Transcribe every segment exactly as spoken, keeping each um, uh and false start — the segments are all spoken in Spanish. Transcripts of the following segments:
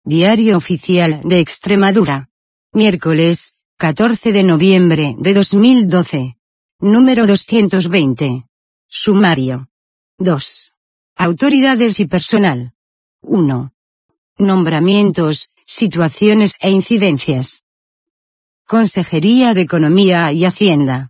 Diario Oficial de Extremadura. Miércoles, catorce de noviembre de dos mil doce. Número doscientos veinte. Sumario. dos. Autoridades y personal. uno. Nombramientos, situaciones e incidencias. Consejería de Economía y Hacienda.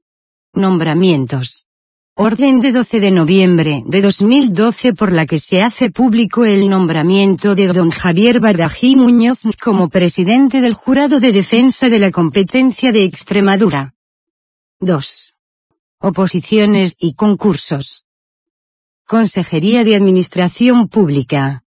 Nombramientos. Orden de doce de noviembre de dos mil doce por la que se hace público el nombramiento de don Javier Bardají Muñoz como presidente del Jurado de Defensa de la Competencia de Extremadura. dos. Oposiciones y concursos. Consejería de Administración Pública.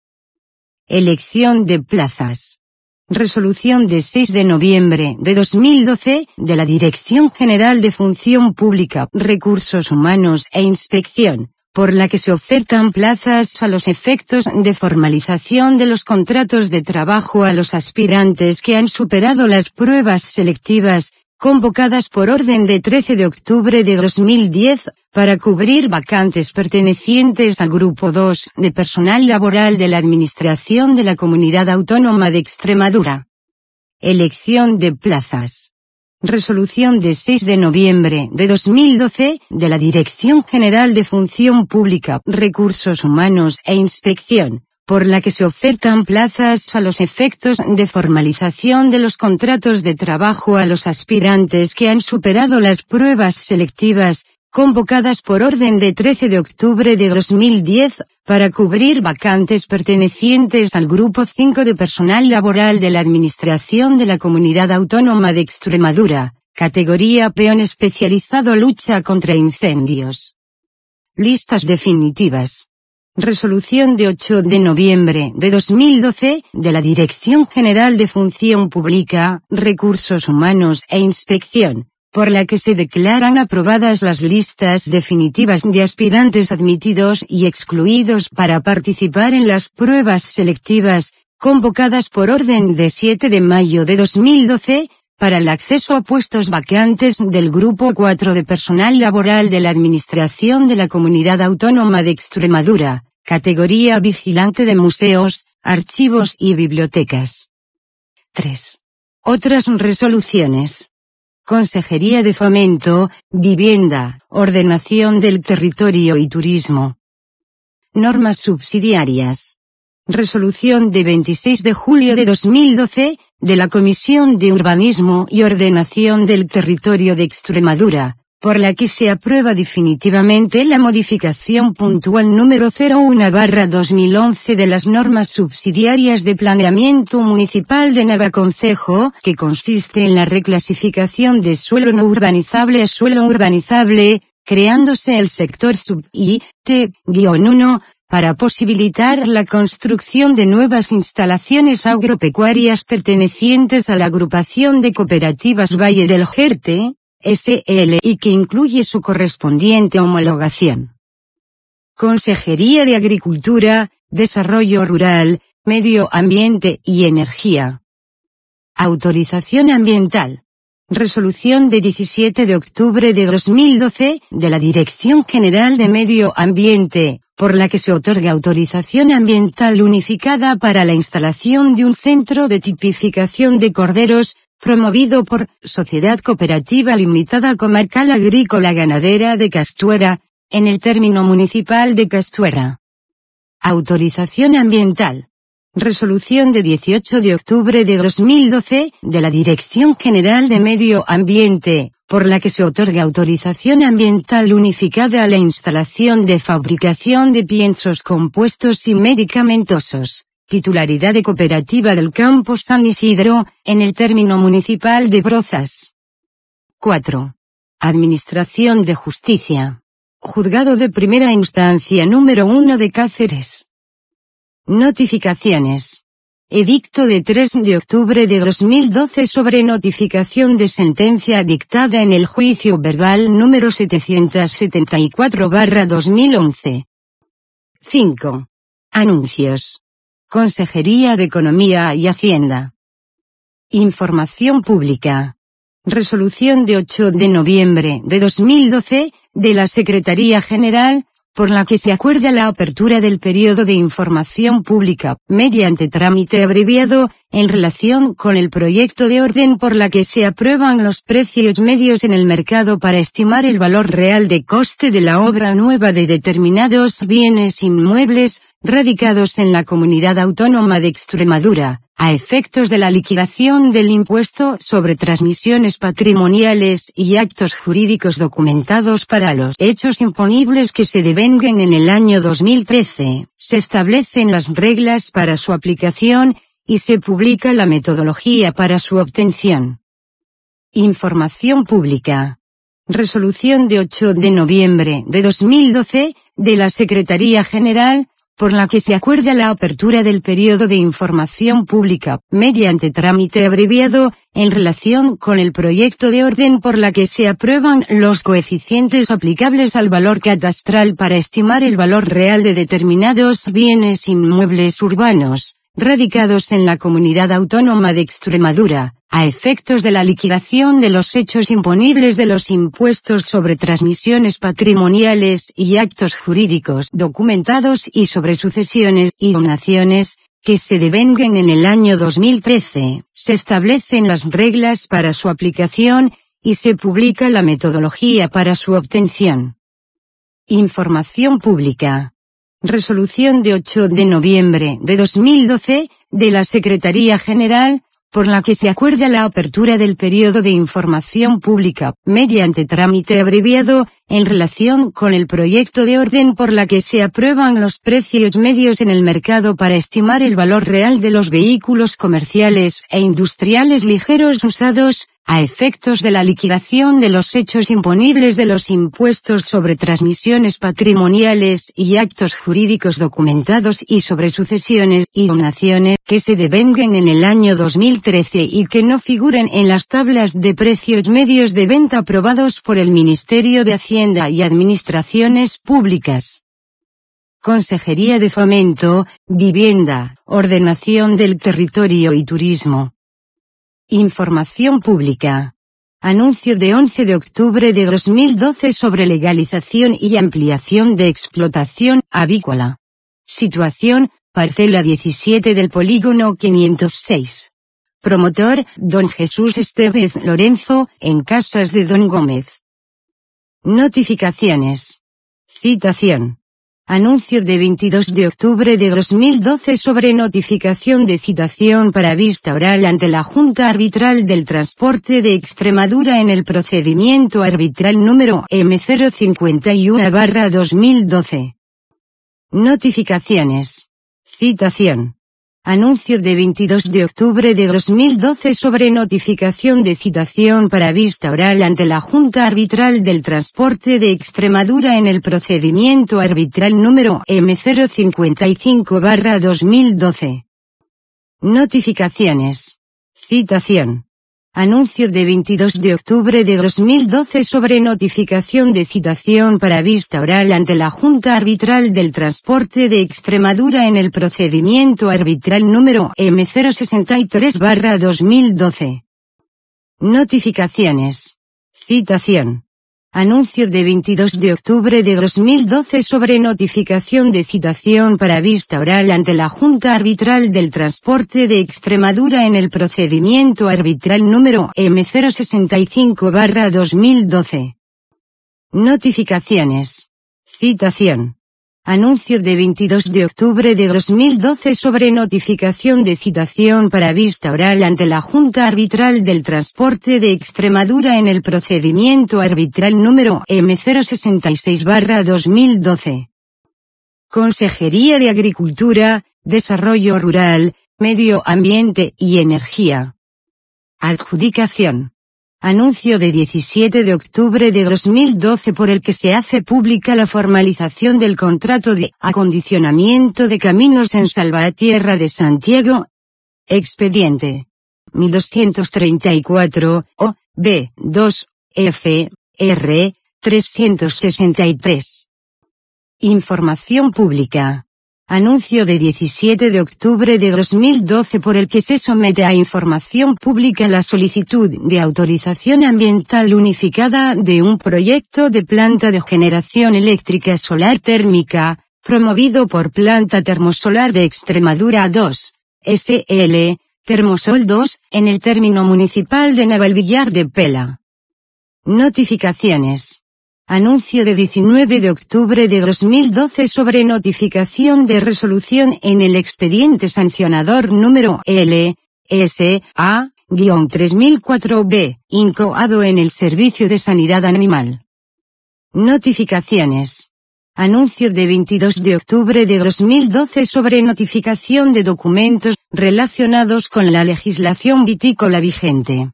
Elección de plazas. Resolución de seis de noviembre de dos mil doce, de la Dirección General de Función Pública, Recursos Humanos e Inspección, por la que se ofertan plazas a los efectos de formalización de los contratos de trabajo a los aspirantes que han superado las pruebas selectivas, convocadas por orden de trece de octubre de dos mil diez, para cubrir vacantes pertenecientes al Grupo dos de Personal Laboral de la Administración de la Comunidad Autónoma de Extremadura. Elección de plazas. Resolución de seis de noviembre de dos mil doce, de la Dirección General de Función Pública, Recursos Humanos e Inspección, por la que se ofertan plazas a los efectos de formalización de los contratos de trabajo a los aspirantes que han superado las pruebas selectivas, convocadas por orden de trece de octubre de dos mil diez, para cubrir vacantes pertenecientes al Grupo cinco de Personal Laboral de la Administración de la Comunidad Autónoma de Extremadura, categoría Peón especializado lucha contra incendios. Listas definitivas. Resolución de ocho de noviembre de dos mil doce, de la Dirección General de Función Pública, Recursos Humanos e Inspección, por la que se declaran aprobadas las listas definitivas de aspirantes admitidos y excluidos para participar en las pruebas selectivas, convocadas por orden de siete de mayo de dos mil doce, para el acceso a puestos vacantes del Grupo cuatro de Personal Laboral de la Administración de la Comunidad Autónoma de Extremadura, categoría Vigilante de Museos, Archivos y Bibliotecas. tres. Otras resoluciones. Consejería de Fomento, Vivienda, Ordenación del Territorio y Turismo. Normas subsidiarias. Resolución de veintiséis de julio de dos mil doce, de la Comisión de Urbanismo y Ordenación del Territorio de Extremadura, por la que se aprueba definitivamente la modificación puntual número cero uno barra dos mil once de las normas subsidiarias de planeamiento municipal de Navaconcejo, que consiste en la reclasificación de suelo no urbanizable a suelo urbanizable, creándose el sector sub-I T uno, para posibilitar la construcción de nuevas instalaciones agropecuarias pertenecientes a la agrupación de cooperativas Valle del Jerte, S L y que incluye su correspondiente homologación. Consejería de Agricultura, Desarrollo Rural, Medio Ambiente y Energía. Autorización ambiental. Resolución de diecisiete de octubre de dos mil doce, de la Dirección General de Medio Ambiente, por la que se otorga autorización ambiental unificada para la instalación de un centro de tipificación de corderos, promovido por Sociedad Cooperativa Limitada Comarcal Agrícola Ganadera de Castuera, en el término municipal de Castuera. Autorización ambiental. Resolución de dieciocho de octubre de dos mil doce, de la Dirección General de Medio Ambiente, por la que se otorga autorización ambiental unificada a la instalación de fabricación de piensos compuestos y medicamentosos, titularidad de Cooperativa del Campo San Isidro, en el término municipal de Brozas. cuatro. Administración de Justicia. Juzgado de Primera Instancia número uno de Cáceres. Notificaciones. Edicto de tres de octubre de dos mil doce sobre notificación de sentencia dictada en el juicio verbal número setecientos setenta y cuatro barra dos mil once. cinco. Anuncios. Consejería de Economía y Hacienda. Información pública. Resolución de ocho de noviembre de dos mil doce, de la Secretaría General, por la que se acuerda la apertura del periodo de información pública, mediante trámite abreviado, en relación con el proyecto de orden por la que se aprueban los precios medios en el mercado para estimar el valor real de coste de la obra nueva de determinados bienes inmuebles, radicados en la Comunidad Autónoma de Extremadura, a efectos de la liquidación del impuesto sobre transmisiones patrimoniales y actos jurídicos documentados para los hechos imponibles que se devenguen en el año dos mil trece, se establecen las reglas para su aplicación, y se publica la metodología para su obtención. Información pública. Resolución de ocho de noviembre de dos mil doce, de la Secretaría General, por la que se acuerda la apertura del periodo de información pública, mediante trámite abreviado, en relación con el proyecto de orden por la que se aprueban los coeficientes aplicables al valor catastral para estimar el valor real de determinados bienes inmuebles urbanos, radicados en la Comunidad Autónoma de Extremadura, a efectos de la liquidación de los hechos imponibles de los impuestos sobre transmisiones patrimoniales y actos jurídicos documentados y sobre sucesiones y donaciones, que se devenguen en el año dos mil trece, se establecen las reglas para su aplicación, y se publica la metodología para su obtención. Información pública. Resolución de ocho de noviembre de dos mil doce, de la Secretaría General, por la que se acuerda la apertura del periodo de información pública, mediante trámite abreviado, en relación con el proyecto de orden por la que se aprueban los precios medios en el mercado para estimar el valor real de los vehículos comerciales e industriales ligeros usados, a efectos de la liquidación de los hechos imponibles de los impuestos sobre transmisiones patrimoniales y actos jurídicos documentados y sobre sucesiones y donaciones, que se devenguen en el año dos mil trece y que no figuren en las tablas de precios medios de venta aprobados por el Ministerio de Hacienda y Administraciones Públicas. Consejería de Fomento, Vivienda, Ordenación del Territorio y Turismo. Información pública. Anuncio de once de octubre de dos mil doce sobre legalización y ampliación de explotación avícola. Situación, parcela diecisiete del polígono quinientos seis. Promotor, don Jesús Estevez Lorenzo, en Casas de Don Gómez. Notificaciones. Citación. Anuncio de veintidós de octubre de dos mil doce sobre notificación de citación para vista oral ante la Junta Arbitral del Transporte de Extremadura en el procedimiento arbitral número eme cero cincuenta y uno barra dos mil doce. Notificaciones. Citación. Anuncio de veintidós de octubre de dos mil doce sobre notificación de citación para vista oral ante la Junta Arbitral del Transporte de Extremadura en el procedimiento arbitral número eme cero cincuenta y cinco barra dos mil doce. Notificaciones. Citación. Anuncio de veintidós de octubre de dos mil doce sobre notificación de citación para vista oral ante la Junta Arbitral del Transporte de Extremadura en el procedimiento arbitral número eme cero sesenta y tres barra dos mil doce. Notificaciones. Citación. Anuncio de veintidós de octubre de dos mil doce sobre notificación de citación para vista oral ante la Junta Arbitral del Transporte de Extremadura en el procedimiento arbitral número eme cero sesenta y cinco barra dos mil doce. Notificaciones. Citación. Anuncio de veintidós de octubre de dos mil doce sobre notificación de citación para vista oral ante la Junta Arbitral del Transporte de Extremadura en el procedimiento arbitral número eme cero sesenta y seis barra dos mil doce. Consejería de Agricultura, Desarrollo Rural, Medio Ambiente y Energía. Adjudicación. Anuncio de diecisiete de octubre de dos mil doce por el que se hace pública la formalización del contrato de acondicionamiento de caminos en Salvatierra de Santiago. Expediente mil doscientos treinta y cuatro, O, B, dos, F, R, trescientos sesenta y tres. Información pública. Anuncio de diecisiete de octubre de dos mil doce por el que se somete a información pública la solicitud de autorización ambiental unificada de un proyecto de planta de generación eléctrica solar térmica, promovido por Planta Termosolar de Extremadura dos, S L, Termosol dos, en el término municipal de Navalvillar de Pela. Notificaciones. Anuncio de diecinueve de octubre de dos mil doce sobre notificación de resolución en el expediente sancionador número L S A tres mil cuatro B, incoado en el Servicio de Sanidad Animal. Notificaciones. Anuncio de veintidós de octubre de dos mil doce sobre notificación de documentos relacionados con la legislación vitícola vigente.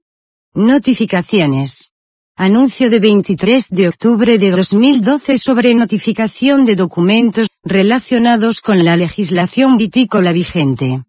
Notificaciones. Anuncio de veintitrés de octubre de dos mil doce sobre notificación de documentos relacionados con la legislación vitícola vigente.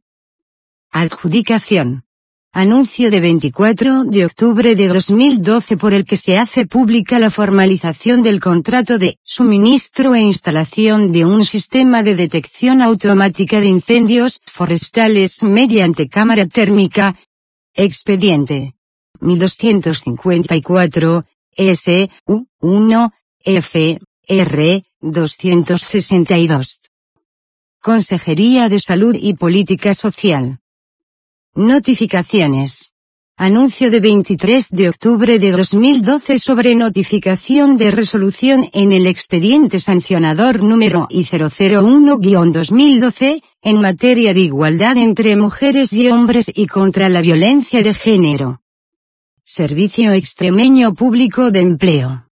Adjudicación. Anuncio de veinticuatro de octubre de dos mil doce por el que se hace pública la formalización del contrato de suministro e instalación de un sistema de detección automática de incendios forestales mediante cámara térmica. Expediente mil doscientos cincuenta y cuatro, S U uno, F R doscientos sesenta y dos. Consejería de Salud y Política Social. Notificaciones. Anuncio de veintitrés de octubre de dos mil doce sobre notificación de resolución en el expediente sancionador número I cero cero uno guión dos mil doce, en materia de igualdad entre mujeres y hombres y contra la violencia de género. Servicio Extremeño Público de Empleo.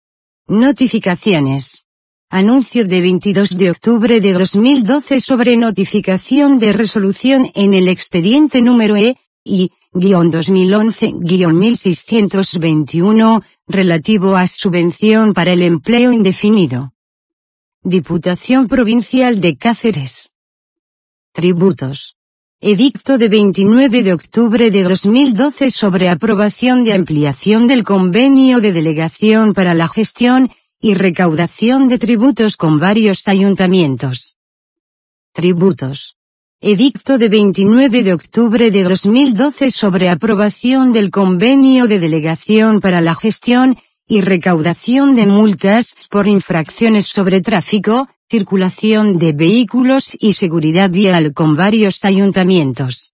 Notificaciones. Anuncio de veintidós de octubre de dos mil doce sobre notificación de resolución en el expediente número E I dos mil once mil seiscientos veintiuno, relativo a subvención para el empleo indefinido. Diputación Provincial de Cáceres. Tributos. Edicto de veintinueve de octubre de dos mil doce sobre aprobación de ampliación del convenio de delegación para la gestión y recaudación de tributos con varios ayuntamientos. Tributos. Edicto de veintinueve de octubre de dos mil doce sobre aprobación del convenio de delegación para la gestión y recaudación de multas por infracciones sobre tráfico, circulación de vehículos y seguridad vial con varios ayuntamientos.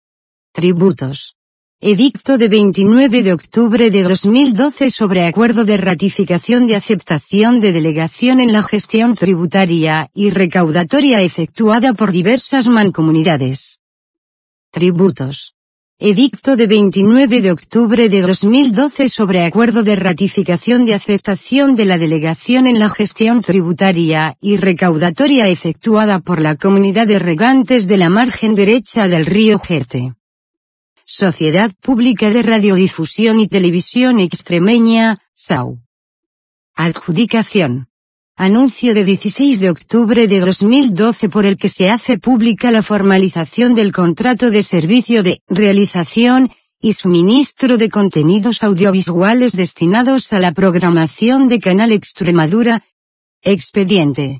Tributos. Edicto de veintinueve de octubre de dos mil doce sobre acuerdo de ratificación de aceptación de delegación en la gestión tributaria y recaudatoria efectuada por diversas mancomunidades. Tributos. Edicto de veintinueve de octubre de dos mil doce sobre acuerdo de ratificación de aceptación de la delegación en la gestión tributaria y recaudatoria efectuada por la Comunidad de Regantes de la margen derecha del río Jerte. Sociedad Pública de Radiodifusión y Televisión Extremeña, S A U. Adjudicación. Anuncio de dieciséis de octubre de dos mil doce por el que se hace pública la formalización del contrato de servicio de realización y suministro de contenidos audiovisuales destinados a la programación de Canal Extremadura. Expediente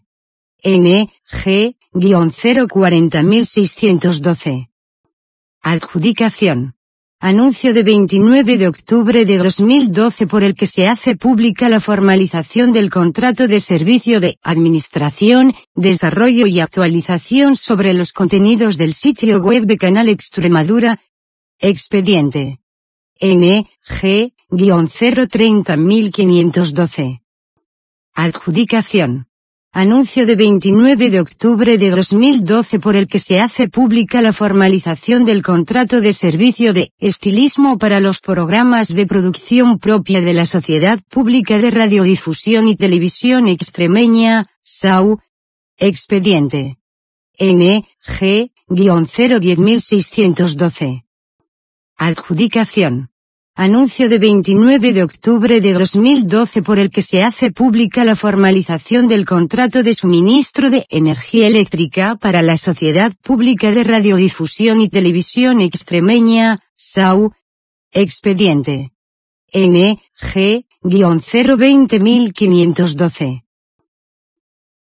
N G cero cuarenta mil seiscientos doce. Adjudicación. Anuncio de veintinueve de octubre de dos mil doce por el que se hace pública la formalización del contrato de servicio de administración, desarrollo y actualización sobre los contenidos del sitio web de Canal Extremadura. Expediente N G cero treinta mil quinientos doce. Adjudicación. Anuncio de veintinueve de octubre de dos mil doce por el que se hace pública la formalización del contrato de servicio de estilismo para los programas de producción propia de la Sociedad Pública de Radiodifusión y Televisión Extremeña, S A U. Expediente N G cero diez mil seiscientos doce. Adjudicación. Anuncio de veintinueve de octubre de dos mil doce por el que se hace pública la formalización del contrato de suministro de energía eléctrica para la Sociedad Pública de Radiodifusión y Televisión Extremeña, S A U. Expediente N G cero veinte mil quinientos doce.